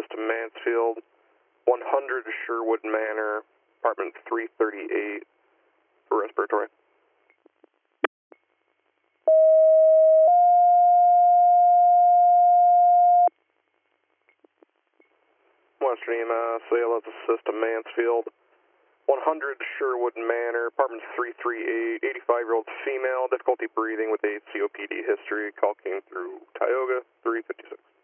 System Mansfield, 100 Sherwood Manor, apartment 338 for respiratory. Western EMS, ALS System Mansfield, 100 Sherwood Manor, apartment 338, 85-year-old female, difficulty breathing with a COPD history. Call came through Tioga 356.